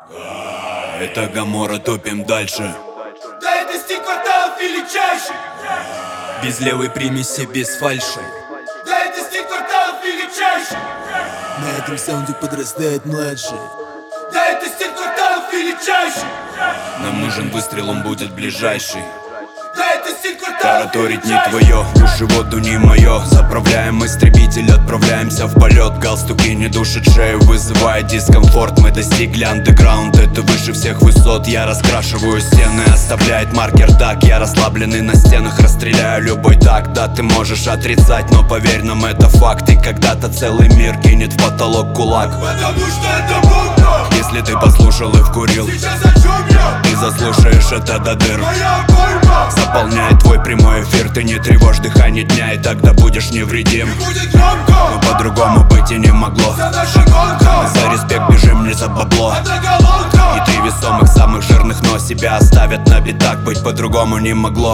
Это Гамора, топим дальше. Да это стиль кварталов величайший. Без левой примеси, без фальши. Да это стиль кварталов величайший. На этом саунде подрастает младший. Да это стиль кварталов величайший. Нам нужен выстрел, он будет ближайший. Да это стиль кварталов Тараторить не величайший. твое, души воду не мое. Заправляем истребитель, отправляемся в полет. Галстуки не душат шею, вызывая дискомфорт. Мы достигли андеграунд, это выше всех высот. Я раскрашиваю стены, оставляет маркер так. Я расслабленный на стенах, расстреляю любой так. Да, ты можешь отрицать, но поверь нам, это факт. И когда-то целый мир кинет в потолок кулак. Потому что это мудро. Если ты послушал и вкурил, Сейчас о чем я? ты заслушаешь это до дыр. Моя борьба Заполняет твой прямой эфир, ты не тревожь дыхание дня, и тогда будешь невредим. будет громко. Но по-другому быть и не могло. За наша гонка. За респект бежим, не за бабло. Одноголовка. И 3 весомых, самых жирных, но себя оставят на битах. Быть по-другому не могло.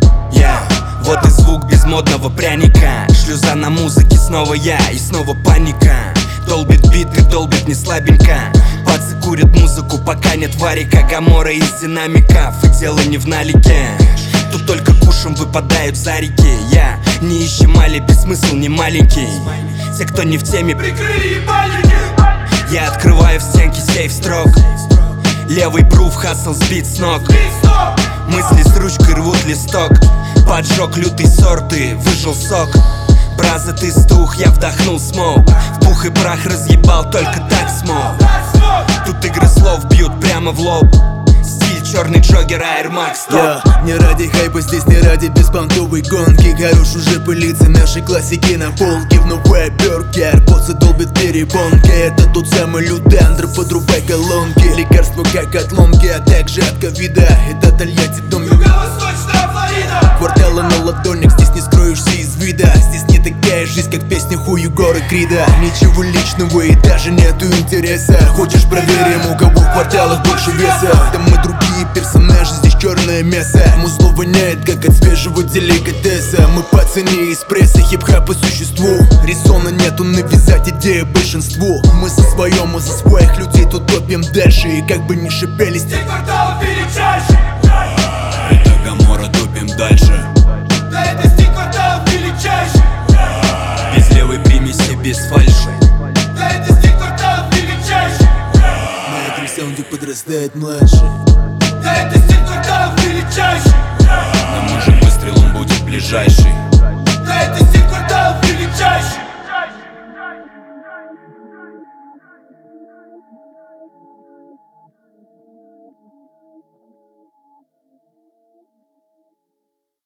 Вот и звук без модного пряника. Шлюза на музыке, снова я и снова паника. Долбит бит и долбит не слабенько. Пацы курят музыку, пока нет варика. Гамора из динамиков, и дело не в налике. Тут только кушем выпадают за реки. Я не ищем алиби, смысл не маленький. Те, кто не в теме, Прикрыли ебальники. я открываю в стенке сейф строк. Левый пруф, хасл сбит с ног. Стоп. Мысли с ручкой рвут листок. Поджег лютый сорт и выжил сок. Браза, ты стух, я вдохнул смоук. В пух и прах разъебал, только так смог. Тут игры слов бьют прямо в лоб. Стиль черный джогер, Air Max, Я стоп. не ради хайпа, здесь не ради беспонтовой гонки. Хорош уже пылиться нашей классики на полке. В новой обертке арпоцы долбят перепонки. Это тот самый лютый андро, подрубай колонки. Лекарство как отломки, а также от ковида. Это Тольятти, дом Юго-восточная Флорида. квартала на ладонях, здесь не скроешься из вида. Здесь не такая жизнь, как песня хуй Егора Крида. Ничего личного и даже нету интереса. Хочешь, проверим, у кого в кварталах больше веса. Там мы другие персонажи, здесь черное мясо. Музло воняет, как от свежего деликатеса. Мы по цене из пресса, хип-хап по существу. Резона нету навязать идею большинству. Мы со своем и за своих людей тут топим дальше. И как бы ни шипелись, Стиль кварталов величайший. Это Гамора, топим дальше. Да это стиль кварталов величайший. Без левой примеси, без фальши. Да это стиль кварталов величайший. на этом саунде подрастает младший. Да это стиль кварталов величайший. Нам нужен выстрел, он будет ближайший. Да это стиль кварталов величайший.